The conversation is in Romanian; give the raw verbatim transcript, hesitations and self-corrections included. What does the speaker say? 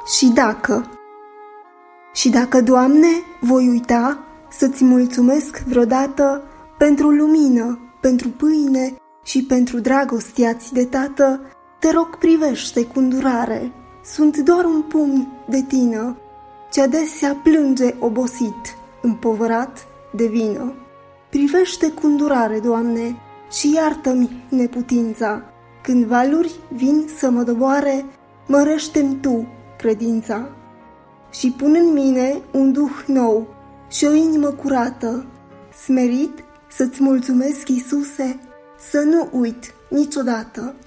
și dacă. Și dacă, Doamne, voi uita să-ți mulțumesc vreodată pentru lumină, pentru pâine și pentru dragostea-ți de Tată, te rog, privește cu îndurare. Sunt doar un pumn de tină, ce adesea plânge obosit, împovărat de vină. Privește cu îndurare, Doamne, și iartă-mi neputința. Când valuri vin să mă doboare, mărește-mi Tu credința. Și pun în mine un duh nou și o inimă curată, smerit să-ți mulțumesc, Iisuse, să nu uit niciodată.